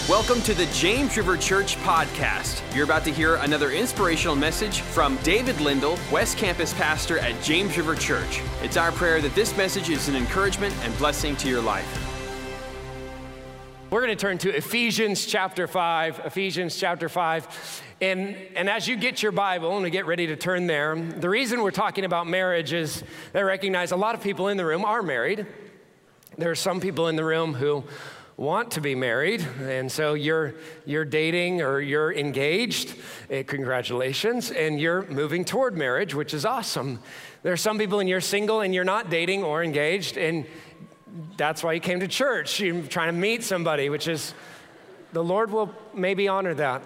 Welcome to the James River Church podcast. You're about to hear another inspirational message from David Lindell, West Campus pastor at James River Church. It's our prayer that this message is an encouragement and blessing to your life. We're going to turn to Ephesians chapter 5. And as you get your Bible and we get ready to turn there, the reason we're talking about marriage is I recognize a lot of people in the room are married. There are some people in the room who want to be married, and so you're dating or you're engaged, congratulations, and you're moving toward marriage, which is awesome. There are some people and you're single and you're not dating or engaged, and that's why you came to church. You're trying to meet somebody, which is, the Lord will maybe honor that.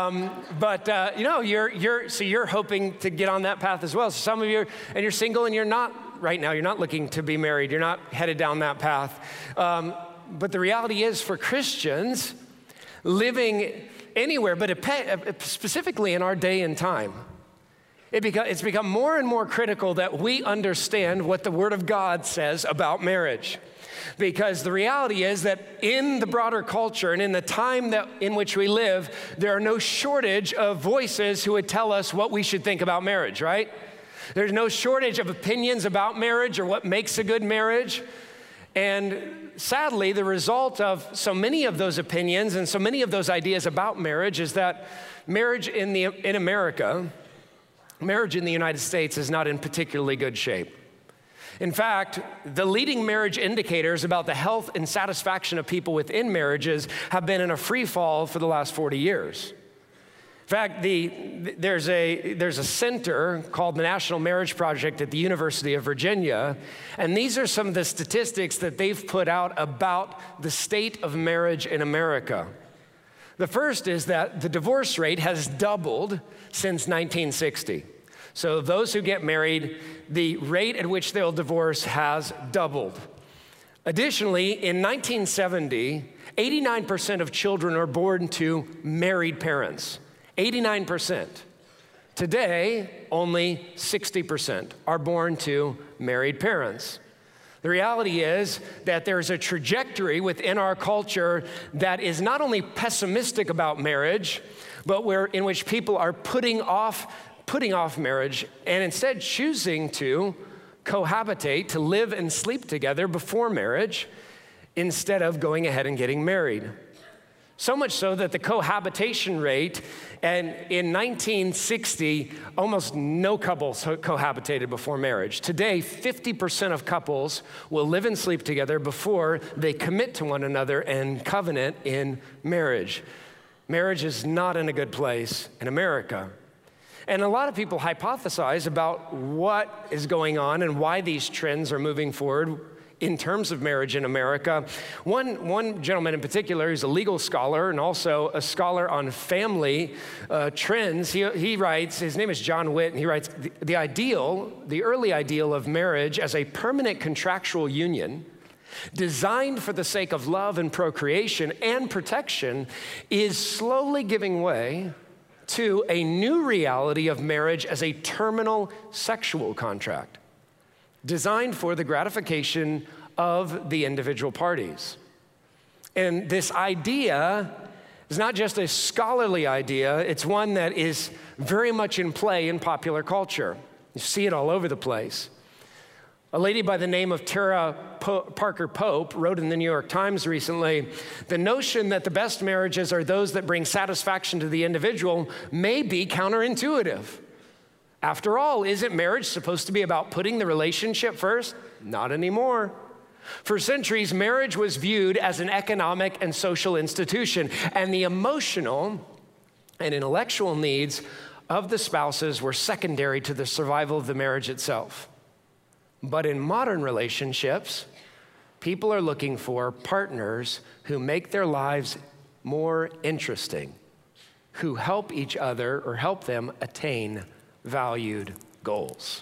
You're hoping to get on that path as well. So some of you, and you're single and you're not right now, you're not looking to be married. You're not headed down that path. But the reality is for Christians, living anywhere, but specifically in our day and time, it's become more and more critical that we understand what the Word of God says about marriage. Because the reality is that in the broader culture and in the time in which we live, there are no shortage of voices who would tell us what we should think about marriage, right? There's no shortage of opinions about marriage or what makes a good marriage. And sadly, the result of so many of those opinions and so many of those ideas about marriage is that marriage in America, marriage in the United States is not in particularly good shape. In fact, the leading marriage indicators about the health and satisfaction of people within marriages have been in a free fall for the last 40 years. In fact, there's a center called the National Marriage Project at the University of Virginia, and these are some of the statistics that they've put out about the state of marriage in America. The first is that the divorce rate has doubled since 1960. So those who get married, the rate at which they'll divorce has doubled. Additionally, in 1970, 89% of children are born to married parents. 89%. Today, only 60% are born to married parents. The reality is that there's a trajectory within our culture that is not only pessimistic about marriage, but in which people are putting off marriage and instead choosing to cohabitate, to live and sleep together before marriage instead of going ahead and getting married. So much so that the cohabitation rate, and in 1960, almost no couples cohabitated before marriage. Today, 50% of couples will live and sleep together before they commit to one another and covenant in marriage. Marriage is not in a good place in America. And a lot of people hypothesize about what is going on and why these trends are moving forward in terms of marriage in America. One gentleman in particular, who's a legal scholar and also a scholar on family trends, he writes, his name is John Witt, and he writes, the early ideal of marriage as a permanent contractual union designed for the sake of love and procreation and protection is slowly giving way to a new reality of marriage as a terminal sexual contract designed for the gratification of the individual parties. And this idea is not just a scholarly idea, it's one that is very much in play in popular culture. You see it all over the place. A lady by the name of Tara Parker Pope wrote in the New York Times recently, the notion that the best marriages are those that bring satisfaction to the individual may be counterintuitive. After all, isn't marriage supposed to be about putting the relationship first? Not anymore. For centuries, marriage was viewed as an economic and social institution, and the emotional and intellectual needs of the spouses were secondary to the survival of the marriage itself. But in modern relationships, people are looking for partners who make their lives more interesting, who help each other or help them attain valued goals.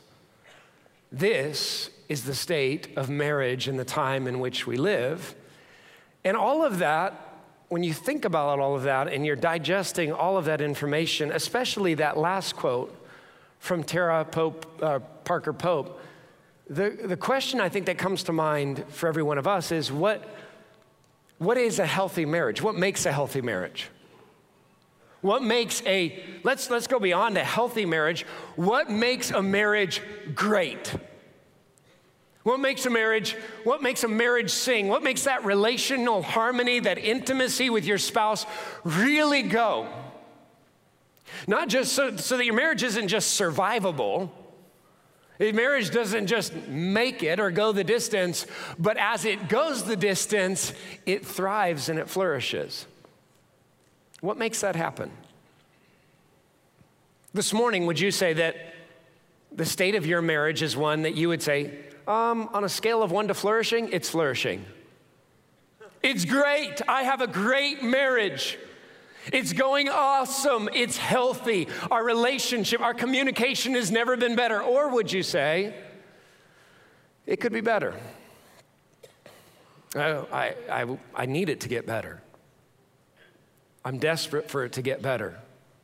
This is the state of marriage in the time in which we live. And all of that, when you think about all of that and you're digesting all of that information, especially that last quote from Tara Parker Pope, the question I think that comes to mind for every one of us is what What is a healthy marriage? What makes a healthy marriage? What makes let's go beyond a healthy marriage. What makes a marriage great? What makes a marriage sing? What makes that relational harmony, that intimacy with your spouse really go? Not just so that your marriage isn't just survivable. Marriage doesn't just make it or go the distance, but as it goes the distance, it thrives and it flourishes. What makes that happen? This morning, would you say that the state of your marriage is one that you would say, on a scale of 1 to flourishing, it's flourishing. It's great. I have a great marriage. It's going awesome. It's healthy. Our relationship, our communication has never been better. Or would you say, it could be better? I need it to get better. I'm desperate for it to get better.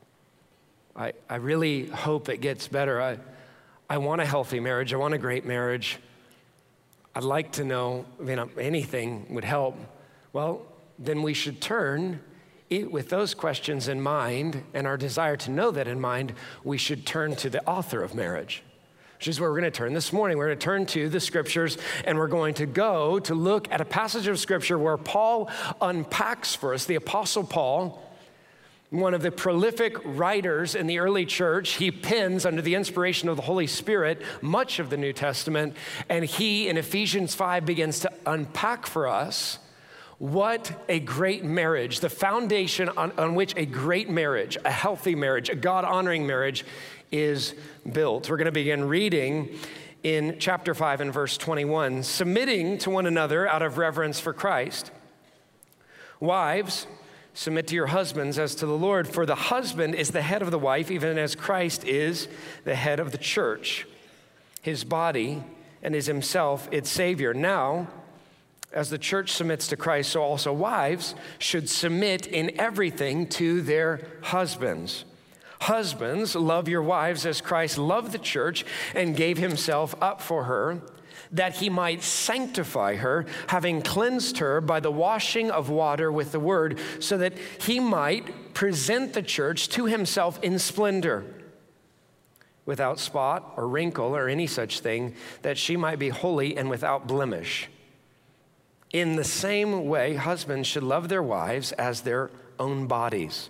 I really hope it gets better. I want a healthy marriage. I want a great marriage. I'd like to know, anything would help. Well, then we should turn, with those questions in mind and our desire to know that in mind, we should turn to the author of marriage, which is where we're going to turn this morning. We're going to turn to the scriptures, and we're going to go to look at a passage of scripture where Paul unpacks for us, the Apostle Paul, one of the prolific writers in the early church. He pens under the inspiration of the Holy Spirit much of the New Testament, and he, in Ephesians 5, begins to unpack for us what a great marriage, the foundation on which a great marriage, a healthy marriage, a God-honoring marriage is built. We're going to begin reading in chapter 5 and verse 21, submitting to one another out of reverence for Christ. Wives, submit to your husbands as to the Lord, for the husband is the head of the wife, even as Christ is the head of the church, his body, and is himself its Savior. Now, as the church submits to Christ, so also wives should submit in everything to their husbands. Husbands, love your wives as Christ loved the church and gave himself up for her, that he might sanctify her, having cleansed her by the washing of water with the word, so that he might present the church to himself in splendor, without spot or wrinkle or any such thing, that she might be holy and without blemish. In the same way, husbands should love their wives as their own bodies.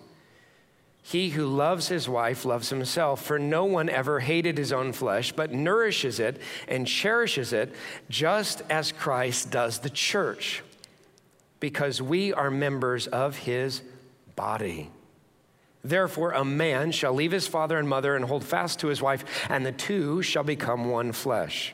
He who loves his wife loves himself, for no one ever hated his own flesh, but nourishes it and cherishes it, just as Christ does the church, because we are members of his body. Therefore, a man shall leave his father and mother and hold fast to his wife, and the two shall become one flesh.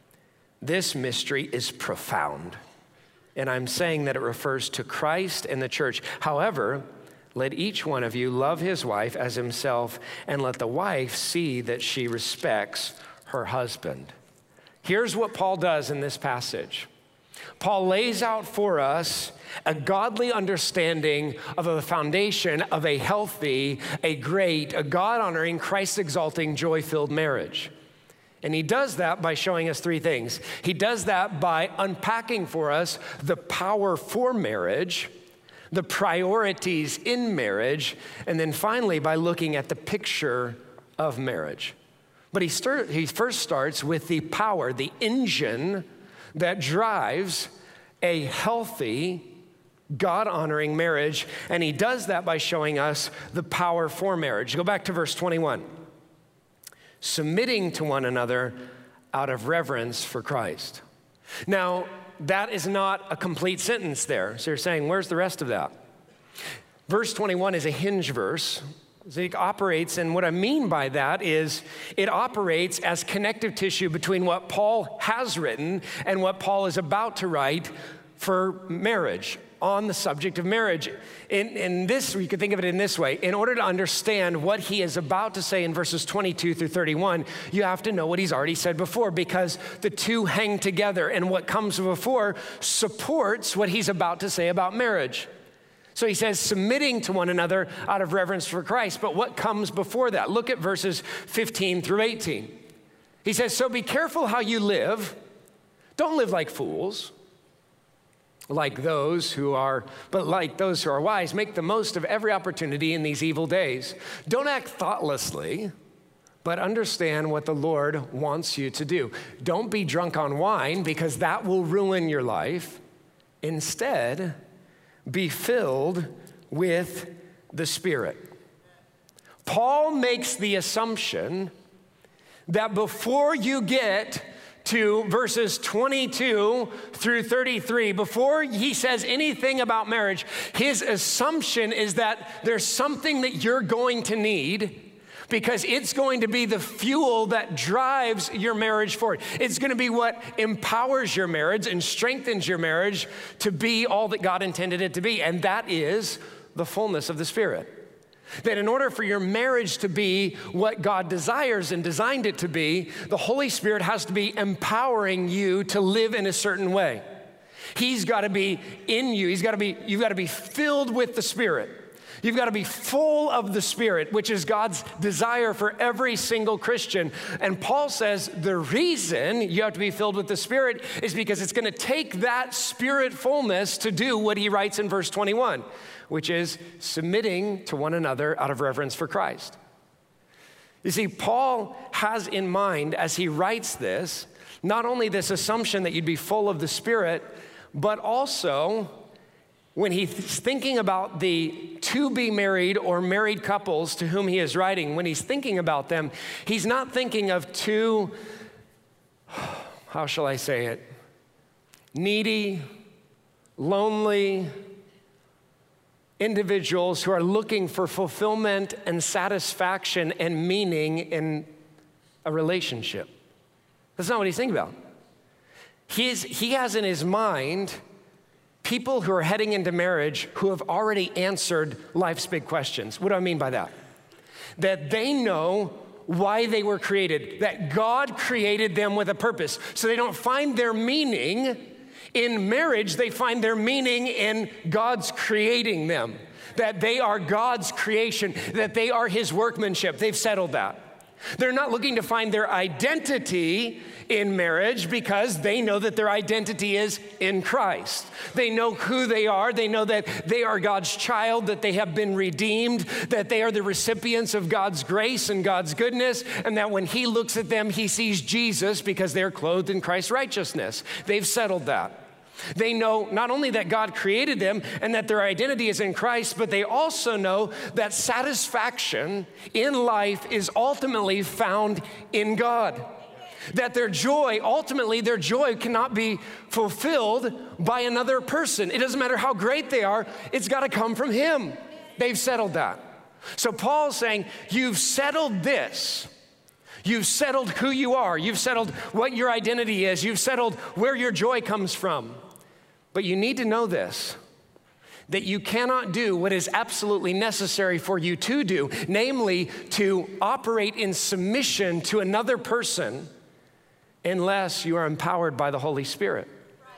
This mystery is profound, and I'm saying that it refers to Christ and the church. However, let each one of you love his wife as himself, and let the wife see that she respects her husband. Here's what Paul does in this passage. Paul lays out for us a godly understanding of the foundation of a healthy, a great, a God-honoring, Christ-exalting, joy-filled marriage. And he does that by showing us three things. He does that by unpacking for us the power for marriage, the priorities in marriage, and then finally by looking at the picture of marriage. But he first starts with the power, the engine that drives a healthy, God-honoring marriage, and he does that by showing us the power for marriage. Go back to verse 21. Submitting to one another out of reverence for Christ. Now, that is not a complete sentence there. So you're saying, where's the rest of that? Verse 21 is a hinge verse. So it operates, and what I mean by that is it operates as connective tissue between what Paul has written and what Paul is about to write for marriage, on the subject of marriage. In this, you could think of it in this way. In order to understand what he is about to say in verses 22 through 31, you have to know what he's already said before, because the two hang together, and what comes before supports what he's about to say about marriage. So he says, submitting to one another out of reverence for Christ. But what comes before that? Look at verses 15 through 18. He says, so be careful how you live. Don't live like fools, like those who are wise, make the most of every opportunity in these evil days. Don't act thoughtlessly, but understand what the Lord wants you to do. Don't be drunk on wine, because that will ruin your life. Instead, be filled with the Spirit. Paul makes the assumption that before you get to verses 22 through 33, before he says anything about marriage, his assumption is that there's something that you're going to need, because it's going to be the fuel that drives your marriage forward. It's going to be what empowers your marriage and strengthens your marriage to be all that God intended it to be, and that is the fullness of the Spirit. That in order for your marriage to be what God desires and designed it to be, the Holy Spirit has to be empowering you to live in a certain way. He's got to be in you. You've got to be filled with the Spirit. You've got to be full of the Spirit, which is God's desire for every single Christian. And Paul says the reason you have to be filled with the Spirit is because it's going to take that Spirit fullness to do what he writes in verse 21, which is submitting to one another out of reverence for Christ. You see, Paul has in mind, as he writes this, not only this assumption that you'd be full of the Spirit, but also when he's thinking about the to-be-married or married couples to whom he is writing, when he's thinking about them, he's not thinking of two, how shall I say it, needy, lonely individuals who are looking for fulfillment and satisfaction and meaning in a relationship. That's not what he's thinking about. He has in his mind people who are heading into marriage who have already answered life's big questions. What do I mean by that? That they know why they were created, that God created them with a purpose. So they don't find their meaning in marriage, they find their meaning in God's creating them, that they are God's creation, that they are his workmanship. They've settled that. They're not looking to find their identity in marriage because they know that their identity is in Christ. They know who they are. They know that they are God's child, that they have been redeemed, that they are the recipients of God's grace and God's goodness, and that when he looks at them, he sees Jesus because they're clothed in Christ's righteousness. They've settled that. They know not only that God created them and that their identity is in Christ, but they also know that satisfaction in life is ultimately found in God. That their joy, ultimately their joy cannot be fulfilled by another person. It doesn't matter how great they are, it's got to come from him. They've settled that. So Paul's saying, you've settled this. You've settled who you are. You've settled what your identity is. You've settled where your joy comes from. But you need to know this, that you cannot do what is absolutely necessary for you to do, namely to operate in submission to another person unless you are empowered by the Holy Spirit.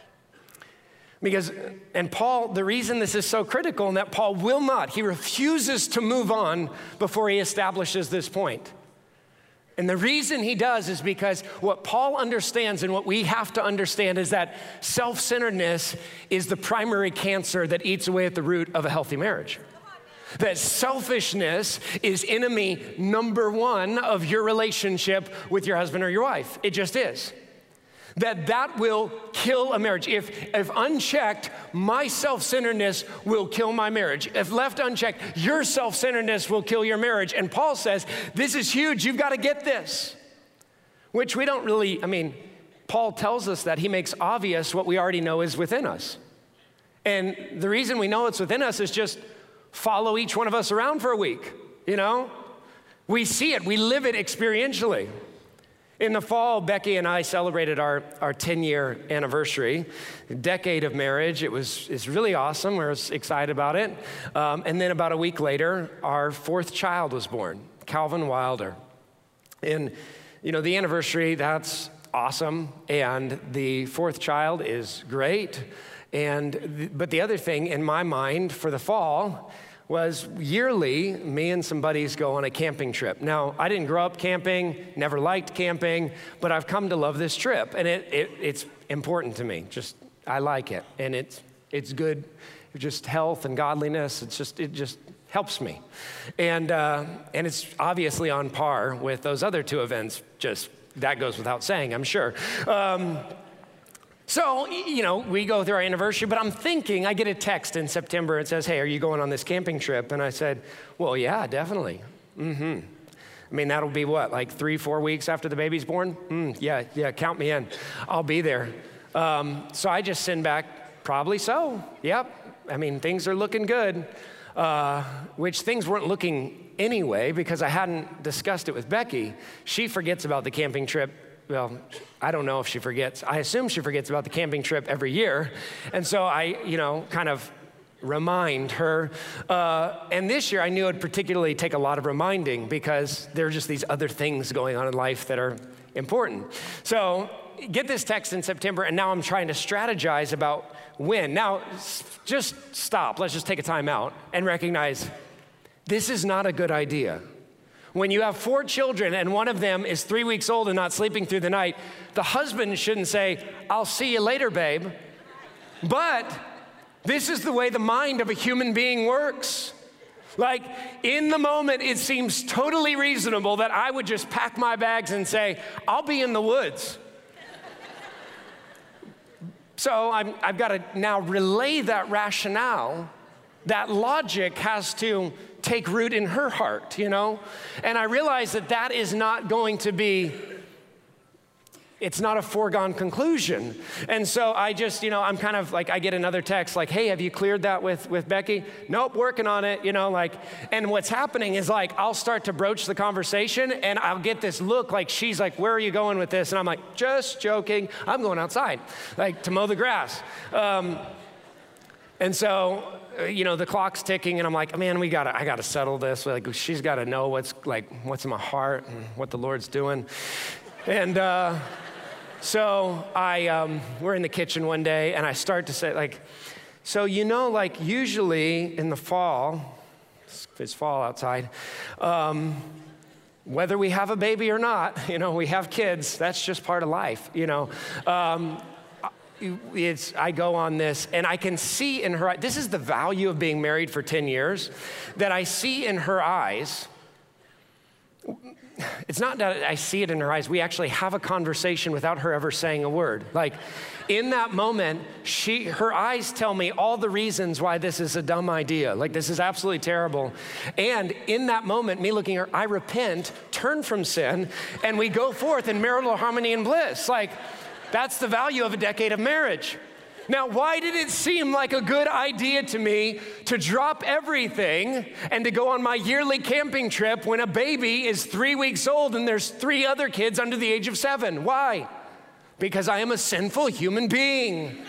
Because, and Paul, the reason this is so critical and that Paul will not, he refuses to move on before he establishes this point. And the reason he does is because what Paul understands and what we have to understand is that self-centeredness is the primary cancer that eats away at the root of a healthy marriage. That selfishness is enemy number one of your relationship with your husband or your wife. It just is. That will kill a marriage. If unchecked, my self-centeredness will kill my marriage. If left unchecked, your self-centeredness will kill your marriage. And Paul says, this is huge, you've got to get this. Which we don't really, Paul tells us that he makes obvious what we already know is within us. And the reason we know it's within us is just follow each one of us around for a week, We see it, we live it experientially. In the fall, Becky and I celebrated our 10-year anniversary, a decade of marriage. It's really awesome. We're excited about it. And then about a week later, our fourth child was born, Calvin Wilder. And, the anniversary, that's awesome. And the fourth child is great. But the other thing in my mind for the fall was yearly, me and some buddies go on a camping trip. Now, I didn't grow up camping, never liked camping, but I've come to love this trip, and it's important to me. I like it, and It's good, just health and godliness. It just helps me. And it's obviously on par with those other two events. Just that goes without saying, I'm sure. So, we go through our anniversary, but I'm thinking, I get a text in September. It says, hey, are you going on this camping trip? And I said, well, yeah, definitely. I mean, that'll be what, like 3-4 weeks after the baby's born? Yeah, count me in. I'll be there. So I just send back, probably so. Yep. I mean, things are looking good, which things weren't looking anyway because I hadn't discussed it with Becky. She forgets about the camping trip. Well, I don't know if she forgets. I assume she forgets about the camping trip every year. And so I, kind of remind her. And this year I knew it would particularly take a lot of reminding because there are just these other things going on in life that are important. So get this text in September, and now I'm trying to strategize about when. Now, just stop. Let's just take a time out and recognize this is not a good idea. When you have 4 children and one of them is 3 weeks old and not sleeping through the night, the husband shouldn't say, I'll see you later, babe. But this is the way the mind of a human being works. Like, in the moment, it seems totally reasonable that I would just pack my bags and say, I'll be in the woods. So I've got to now relay that rationale. That logic has to take root in her heart, And I realize that is not going to be, it's not a foregone conclusion. And so I just, I'm kind of like, I get another text like, hey, have you cleared that with Becky? Nope, working on it, and what's happening is like, I'll start to broach the conversation and I'll get this look like she's like, where are you going with this? And I'm like, just joking. I'm going outside, like to mow the grass. And so, the clock's ticking and I'm like, man, I gotta settle this. Like, she's gotta know what's in my heart and what the Lord's doing. And so we're in the kitchen one day and I start to say so usually in the fall, it's fall outside, whether we have a baby or not, we have kids, that's just part of life, I go on this and I can see in her, this is the value of being married for 10 years, that I see in her eyes. It's not that I see it in her eyes. We actually have a conversation without her ever saying a word. Like in that moment, her eyes tell me all the reasons why this is a dumb idea. Like this is absolutely terrible. And in that moment, me looking at her, I repent, turn from sin, and we go forth in marital harmony and bliss. Like, that's the value of a decade of marriage. Now, why did it seem like a good idea to me to drop everything and to go on my yearly camping trip when a baby is 3 weeks old and there's 3 other kids under the age of 7? Why? Because I am a sinful human being.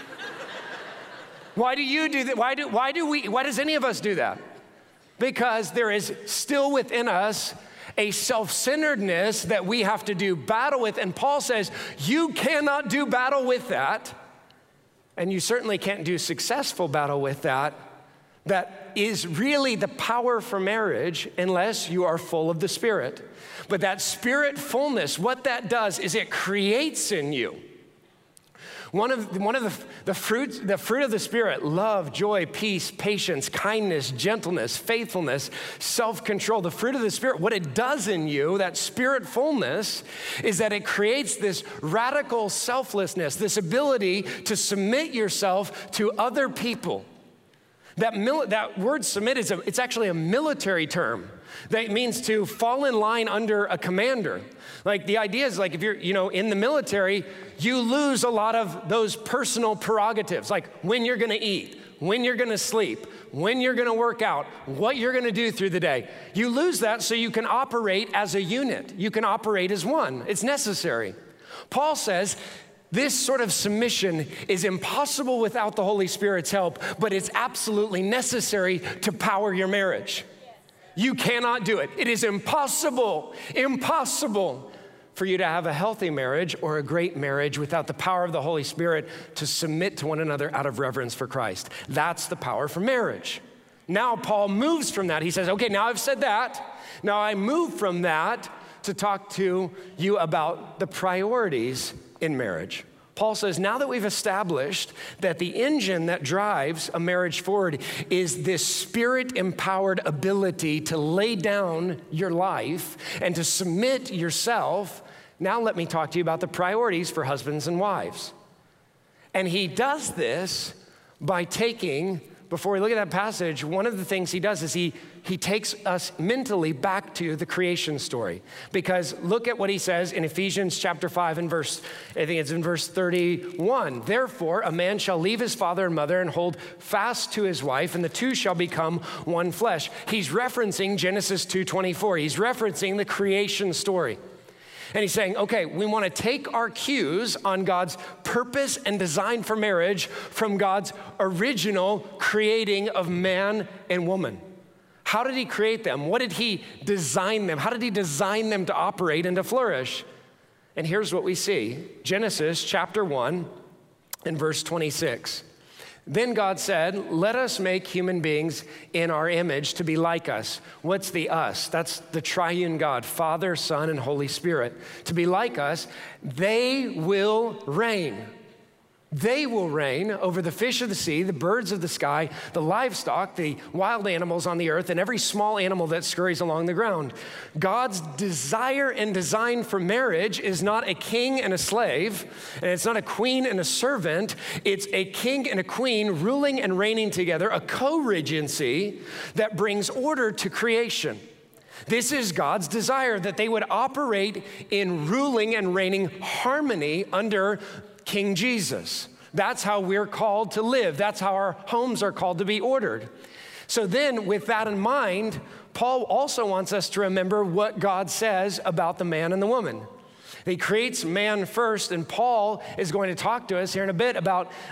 Why do you do that? Why does any of us do that? Because there is still within us a self-centeredness that we have to do battle with. And Paul says, you cannot do battle with that. And you certainly can't do successful battle with that. That is really the power for marriage unless you are full of the Spirit. But that Spirit fullness, what that does is it creates in you one of the fruit of the Spirit: love, joy, peace, patience, kindness, gentleness, faithfulness, self-control. The fruit of the Spirit, what it does in you, that Spirit fullness, is that it creates this radical selflessness, this ability to submit yourself to other people. That word submit it's actually a military term. That means to fall in line under a commander. Like the idea is like if you're, in the military, you lose a lot of those personal prerogatives, like when you're gonna eat, when you're gonna sleep, when you're gonna work out, what you're gonna do through the day. You lose that so you can operate as a unit. You can operate as one. It's necessary. Paul says, this sort of submission is impossible without the Holy Spirit's help, but it's absolutely necessary to power your marriage. You cannot do it. It is impossible for you to have a healthy marriage or a great marriage without the power of the Holy Spirit to submit to one another out of reverence for Christ. That's the power for marriage. Now Paul moves from that. He says, okay, now I've said that. Now I move from that to talk to you about the priorities in marriage. Paul says, now that we've established that the engine that drives a marriage forward is this spirit-empowered ability to lay down your life and to submit yourself, now let me talk to you about the priorities for husbands and wives. And he does this by taking, before we look at that passage, one of the things he does is he takes us mentally back to the creation story. Because look at what he says in Ephesians chapter 5 and I think it's in verse 31. Therefore, a man shall leave his father and mother and hold fast to his wife, and the two shall become one flesh. He's referencing Genesis 2:24. He's referencing the creation story. And he's saying, okay, we want to take our cues on God's purpose and design for marriage from God's original creating of man and woman. How did he create them? What did he design them? How did he design them to operate and to flourish? And here's what we see. Genesis chapter 1 and verse 26. Then God said, let us make human beings in our image to be like us. What's the us? That's the triune God, Father, Son, and Holy Spirit. To be like us, they will reign. They will reign over the fish of the sea, the birds of the sky, the livestock, the wild animals on the earth, and every small animal that scurries along the ground. God's desire and design for marriage is not a king and a slave, and it's not a queen and a servant. It's a king and a queen ruling and reigning together, a co-regency that brings order to creation. This is God's desire, that they would operate in ruling and reigning harmony under King Jesus. That's how we're called to live. That's how our homes are called to be ordered. So then, with that in mind, Paul also wants us to remember what God says about the man and the woman. He creates man first, and Paul is going to talk to us here in a bit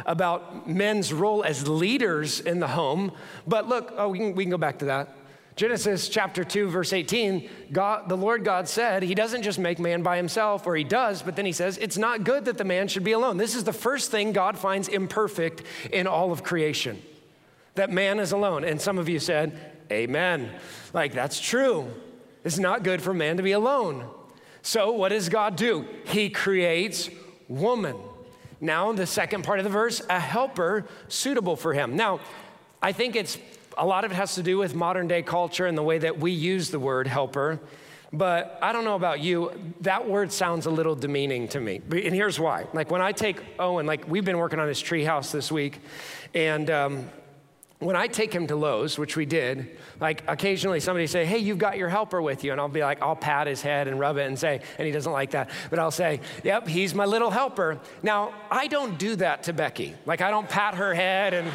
about men's role as leaders in the home. But look, we can go back to that. Genesis chapter 2, verse 18, the Lord God said, he doesn't just make man by himself, or he does, but then he says, it's not good that the man should be alone. This is the first thing God finds imperfect in all of creation, that man is alone. And some of you said, amen. Like, that's true. It's not good for man to be alone. So what does God do? He creates woman. Now, the second part of the verse, a helper suitable for him. Now, I think a lot of it has to do with modern day culture and the way that we use the word helper. But I don't know about you, that word sounds a little demeaning to me. And here's why. Like when I take Owen, like we've been working on his treehouse this week, and when I take him to Lowe's, which we did, like occasionally somebody say, hey, you've got your helper with you. And I'll be like, I'll pat his head and rub it and say, and he doesn't like that. But I'll say, yep, he's my little helper. Now, I don't do that to Becky. Like I don't pat her head and...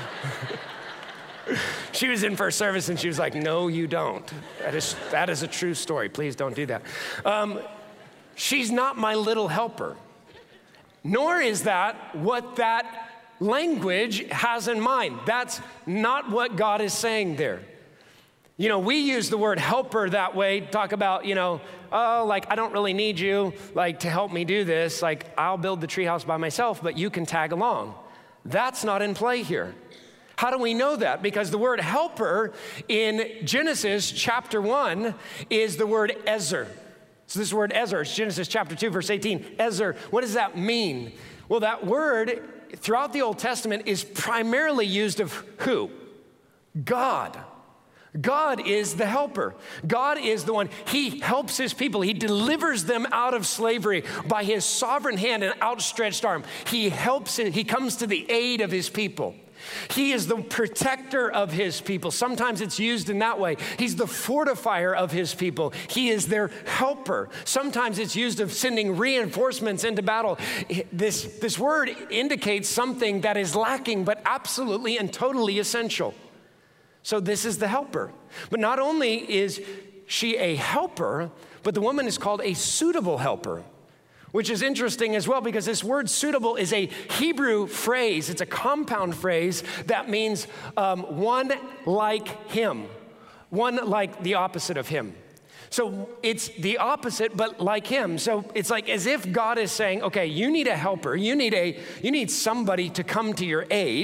She was in first service and she was like, no, you don't. That is a true story. Please don't do that. She's not my little helper, nor is that what that language has in mind. That's not what God is saying there. You know, we use the word helper that way, talk about, like, I don't really need you, like, to help me do this. Like, I'll build the treehouse by myself, but you can tag along. That's not in play here. How do we know that? Because the word helper in Genesis chapter 1 is the word ezer. So this word ezer, it's Genesis chapter 2, verse 18, ezer. What does that mean? Well, that word throughout the Old Testament is primarily used of who? God. God is the helper. God is the one. He helps his people. He delivers them out of slavery by his sovereign hand and outstretched arm. He helps, he comes to the aid of his people. He is the protector of his people. Sometimes it's used in that way. He's the fortifier of his people. He is their helper. Sometimes it's used of sending reinforcements into battle. This word indicates something that is lacking, but absolutely and totally essential. So this is the helper. But not only is she a helper, but the woman is called a suitable helper, which is interesting as well because this word suitable is a Hebrew phrase. It's a compound phrase that means one like him, one like the opposite of him. So it's the opposite, but like him. So it's like as if God is saying, okay, you need a helper. You need somebody to come to your aid.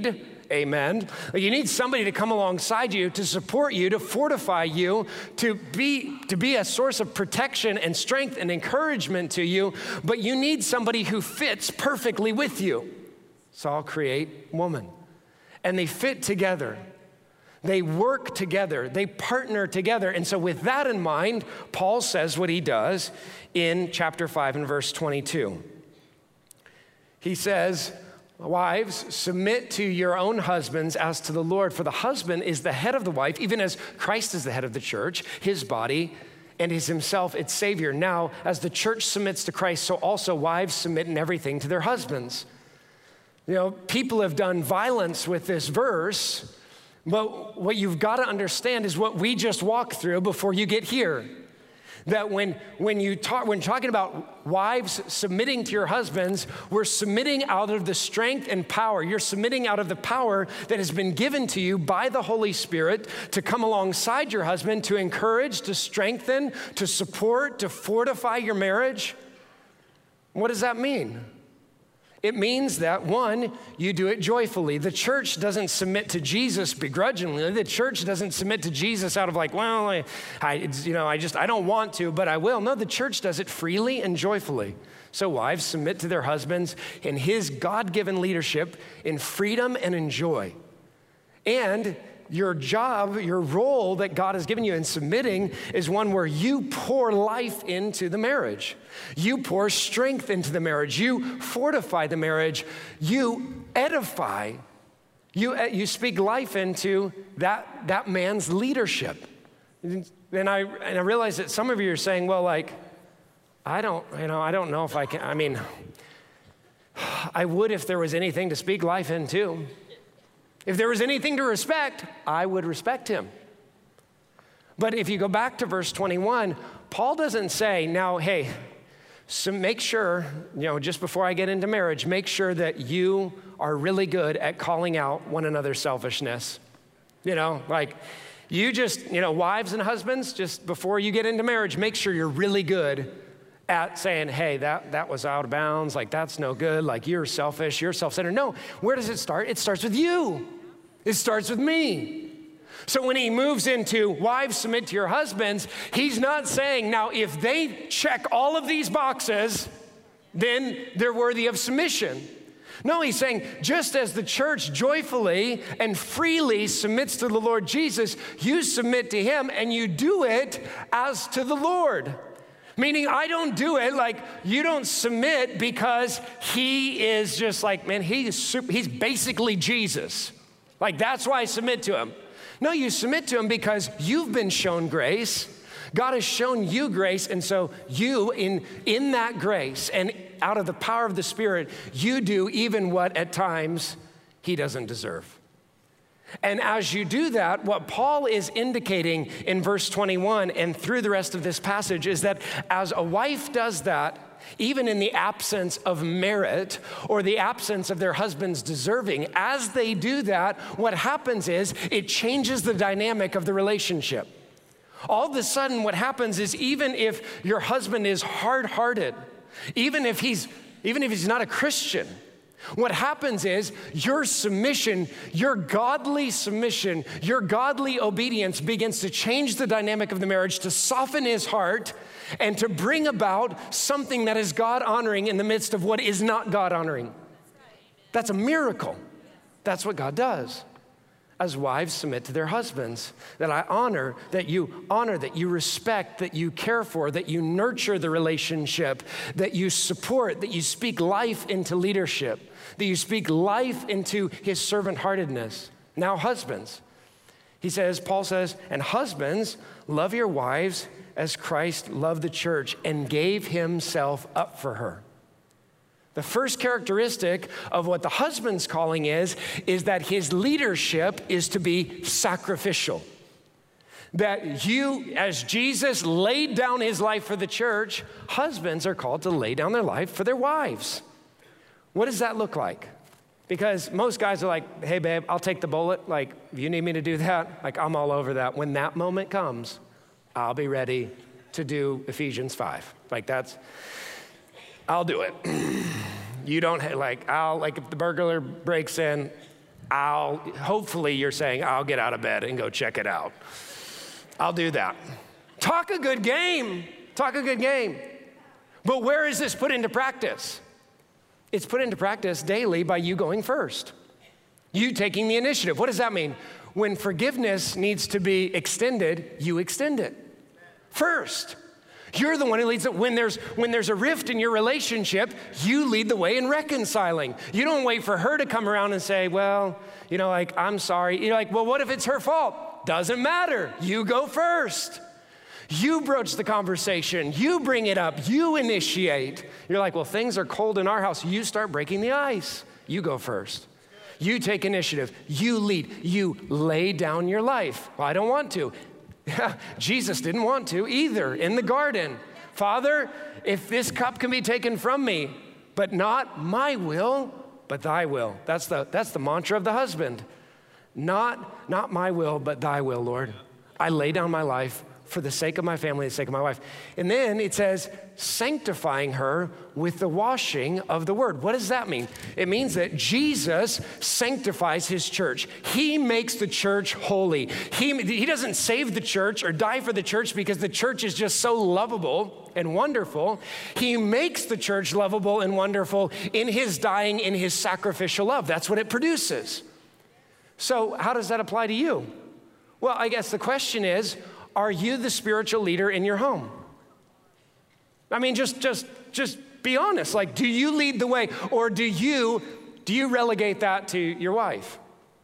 Amen. You need somebody to come alongside you, to support you, to fortify you, to be a source of protection and strength and encouragement to you, but you need somebody who fits perfectly with you. So I'll create woman. And they fit together. They work together. They partner together. And so with that in mind, Paul says what he does in chapter 5 and verse 22. He says, wives, submit to your own husbands as to the Lord, for the husband is the head of the wife, even as Christ is the head of the church, his body, and is himself its Savior. Now, as the church submits to Christ, so also wives submit in everything to their husbands. You know, people have done violence with this verse, but what you've got to understand is what we just walked through before you get here. That when talking about wives submitting to your husbands, we're submitting out of the strength and power. You're submitting out of the power that has been given to you by the Holy Spirit to come alongside your husband, to encourage, to strengthen, to support, to fortify your marriage. What does that mean? It means that, one, you do it joyfully. The church doesn't submit to Jesus begrudgingly. The church doesn't submit to Jesus out of like, well, I don't want to, but I will. No, the church does it freely and joyfully. So wives submit to their husbands in his God-given leadership in freedom and in joy. And your job, your role that God has given you in submitting is one where you pour life into the marriage. You pour strength into the marriage. You fortify the marriage. You edify. You speak life into that man's leadership. And I realize that some of you are saying, well, like, I don't know if I can. I mean, I would if there was anything to speak life into. If there was anything to respect, I would respect him. But if you go back to verse 21, Paul doesn't say, now, hey, so make sure, just before I get into marriage, make sure that you are really good at calling out one another's selfishness. Wives and husbands, just before you get into marriage, make sure you're really good at saying, hey, that was out of bounds, like that's no good, like you're selfish, you're self-centered. No, where does it start? It starts with you. It starts with me. So when he moves into wives submit to your husbands, he's not saying, now if they check all of these boxes, then they're worthy of submission. No, he's saying, just as the church joyfully and freely submits to the Lord Jesus, you submit to him and you do it as to the Lord. Meaning I don't do it like you don't submit because he is just like, man, he's basically Jesus. Like that's why I submit to him. No, you submit to him because you've been shown grace. God has shown you grace, and so you, in that grace and out of the power of the Spirit, you do even what at times he doesn't deserve. And as you do that, what Paul is indicating in verse 21 and through the rest of this passage is that as a wife does that, even in the absence of merit or the absence of their husband's deserving, as they do that, what happens is it changes the dynamic of the relationship. All of a sudden, what happens is even if your husband is hard-hearted, even if he's not a Christian, what happens is your submission, your godly submission, your godly obedience begins to change the dynamic of the marriage, to soften his heart, and to bring about something that is God-honoring in the midst of what is not God-honoring. That's a miracle. That's what God does. As wives submit to their husbands, that you respect, that you care for, that you nurture the relationship, that you support, that you speak life into leadership, that you speak life into his servant-heartedness. Now husbands, Paul says, and husbands, love your wives as Christ loved the church and gave himself up for her. The first characteristic of what the husband's calling is that his leadership is to be sacrificial. That you, as Jesus laid down his life for the church, husbands are called to lay down their life for their wives. What does that look like? Because most guys are like, hey babe, I'll take the bullet. Like, if you need me to do that, like I'm all over that. When that moment comes, I'll be ready to do Ephesians 5. I'll do it. You don't, if the burglar breaks in, hopefully you're saying, I'll get out of bed and go check it out. I'll do that. Talk a good game. Talk a good game. But where is this put into practice? It's put into practice daily by you going first. You taking the initiative. What does that mean? When forgiveness needs to be extended, you extend it first. You're the one who leads it. When there's a rift in your relationship, you lead the way in reconciling. You don't wait for her to come around and say, well, I'm sorry. You're like, well, what if it's her fault? Doesn't matter. You go first. You broach the conversation. You bring it up. You initiate. You're like, well, things are cold in our house. You start breaking the ice. You go first. You take initiative. You lead. You lay down your life. Well, I don't want to. Jesus didn't want to either in the garden. Father, if this cup can be taken from me, but not my will, but thy will. That's the mantra of the husband. Not my will, but thy will, Lord. I lay down my life for the sake of my family, the sake of my wife. And then it says, sanctifying her with the washing of the word. What does that mean? It means that Jesus sanctifies his church. He makes the church holy. He doesn't save the church or die for the church because the church is just so lovable and wonderful. He makes the church lovable and wonderful in his dying, in his sacrificial love. That's what it produces. So how does that apply to you? Well, I guess the question is, are you the spiritual leader in your home? I mean, just be honest. Like, do you lead the way, or do you relegate that to your wife?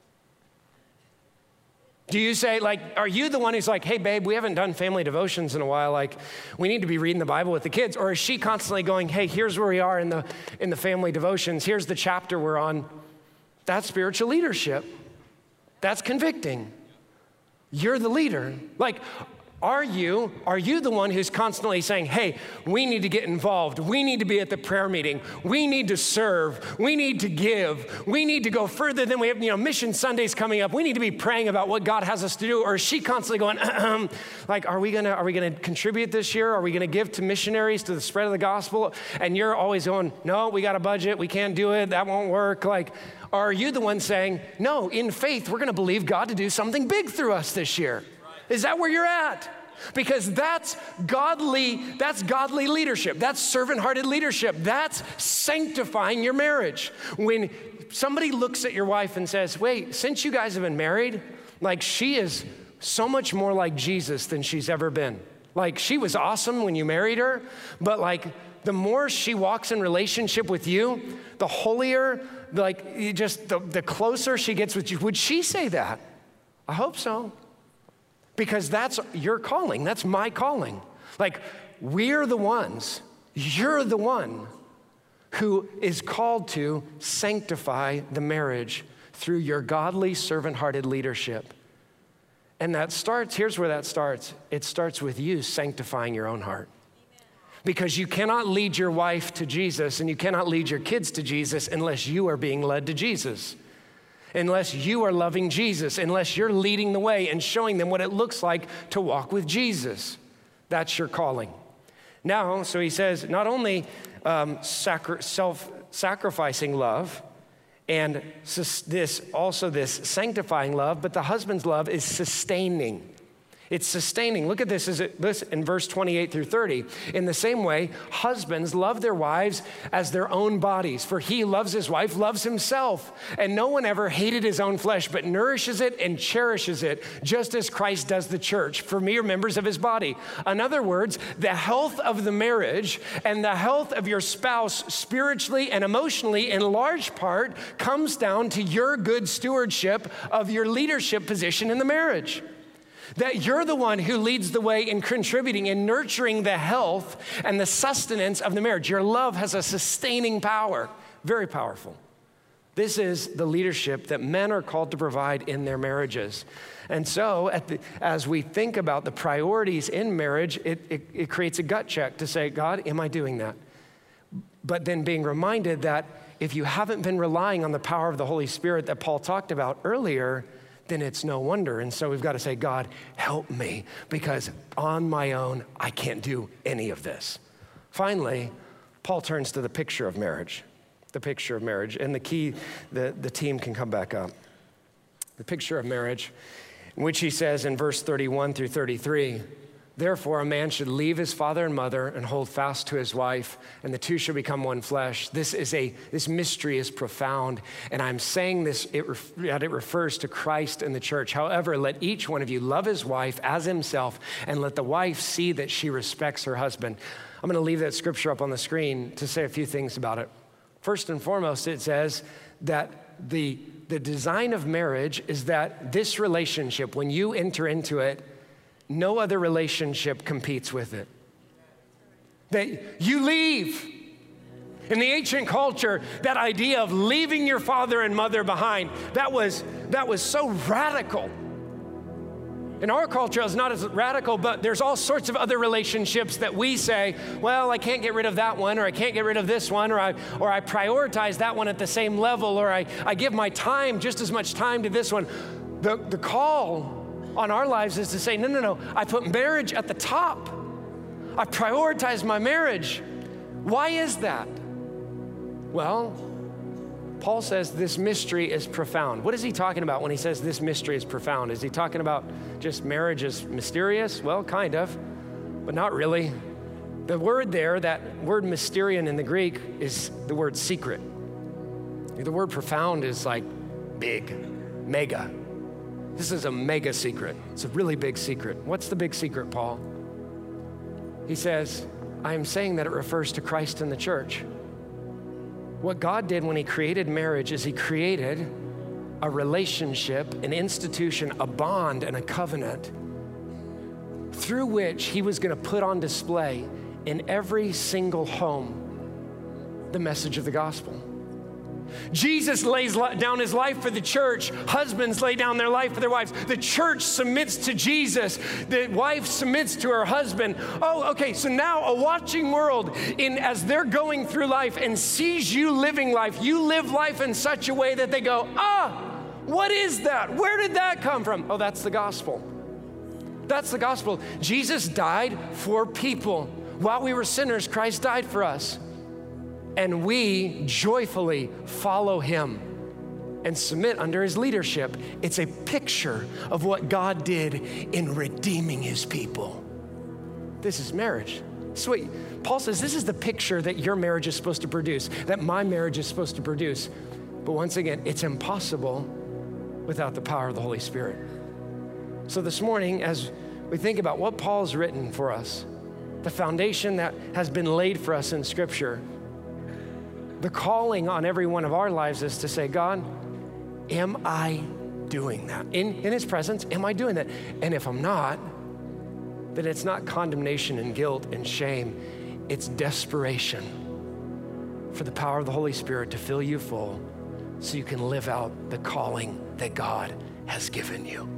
Do you say, like, are you the one who's like, hey, babe, we haven't done family devotions in a while. Like, we need to be reading the Bible with the kids. Or is she constantly going, hey, here's where we are in the family devotions. Here's the chapter we're on. That's spiritual leadership. That's convicting. You're the leader. Like, are you the one who's constantly saying, hey, we need to get involved. We need to be at the prayer meeting. We need to serve. We need to give. We need to go further than we have, Mission Sundays coming up. We need to be praying about what God has us to do. Or is she constantly going, like, are we gonna contribute this year? Are we gonna give to missionaries to the spread of the gospel? And you're always going, no, we got a budget. We can't do it. That won't work. Like, are you the one saying, no, in faith, we're gonna believe God to do something big through us this year? Is that where you're at? Because that's godly leadership. That's servant-hearted leadership. That's sanctifying your marriage. When somebody looks at your wife and says, wait, since you guys have been married, like, she is so much more like Jesus than she's ever been. Like, she was awesome when you married her, but like, the more she walks in relationship with you, the holier, like, the closer she gets with you. Would she say that? I hope so. Because that's your calling. That's my calling. Like, you're the one who is called to sanctify the marriage through your godly, servant-hearted leadership. And here's where that starts. It starts with you sanctifying your own heart. Because you cannot lead your wife to Jesus and you cannot lead your kids to Jesus unless you are being led to Jesus. Unless you are loving Jesus, unless you're leading the way and showing them what it looks like to walk with Jesus. That's your calling. Now, so he says, not only self-sacrificing love and this sanctifying love, but the husband's love is sustaining. It's sustaining. Look at this in verse 28 through 30. In the same way, husbands love their wives as their own bodies, for he loves his wife, loves himself. And no one ever hated his own flesh, but nourishes it and cherishes it, just as Christ does the church, for mere members of his body. In other words, the health of the marriage and the health of your spouse spiritually and emotionally, in large part, comes down to your good stewardship of your leadership position in the marriage. That you're the one who leads the way in contributing and nurturing the health and the sustenance of the marriage. Your love has a sustaining power, very powerful. This is the leadership that men are called to provide in their marriages. And so as we think about the priorities in marriage, it creates a gut check to say, God, am I doing that? But then being reminded that if you haven't been relying on the power of the Holy Spirit that Paul talked about earlier, then it's no wonder. And so we've got to say, God, help me, because on my own, I can't do any of this. Finally, Paul turns to the picture of marriage, and the team can come back up. the picture of marriage, in which he says in verse 31 through 33, therefore a man should leave his father and mother and hold fast to his wife, and the two shall become one flesh. This mystery is profound, and I'm saying this, that it refers to Christ and the church. However, let each one of you love his wife as himself, and let the wife see that she respects her husband. I'm gonna leave that scripture up on the screen to say a few things about it. First and foremost, it says that the design of marriage is that this relationship, when you enter into it, no other relationship competes with it. That you leave. In the ancient culture, that idea of leaving your father and mother behind, that was so radical. In our culture, it's not as radical, but there's all sorts of other relationships that we say, well, I can't get rid of that one, or I can't get rid of this one, or I prioritize that one at the same level, or I give my time, just as much time to this one. The call on our lives is to say, no, I put marriage at the top. I prioritize my marriage. Why is that? Well, Paul says this mystery is profound. What is he talking about when he says this mystery is profound? Is he talking about just marriage is mysterious? Well, kind of, but not really. The word there, that word mysterion in the Greek, is the word secret. The word profound is like big, mega. This is a mega secret. It's a really big secret. What's the big secret, Paul? He says, I am saying that it refers to Christ and the church. What God did when he created marriage is he created a relationship, an institution, a bond, and a covenant through which he was going to put on display in every single home the message of the gospel. Jesus lays down his life for the church. Husbands lay down their life for their wives. The church submits to Jesus. The wife submits to her husband. Oh, okay, so now a watching world, as they're going through life and sees you living life, you live life in such a way that they go, what is that? Where did that come from? Oh, that's the gospel. That's the gospel. Jesus died for people. While we were sinners, Christ died for us. And we joyfully follow him and submit under his leadership. It's a picture of what God did in redeeming his people. This is marriage. Sweet. Paul says this is the picture that your marriage is supposed to produce, that my marriage is supposed to produce. But once again, it's impossible without the power of the Holy Spirit. So this morning, as we think about what Paul's written for us, the foundation that has been laid for us in Scripture, the calling on every one of our lives is to say, God, am I doing that? In his presence, am I doing that? And if I'm not, then it's not condemnation and guilt and shame. It's desperation for the power of the Holy Spirit to fill you full so you can live out the calling that God has given you.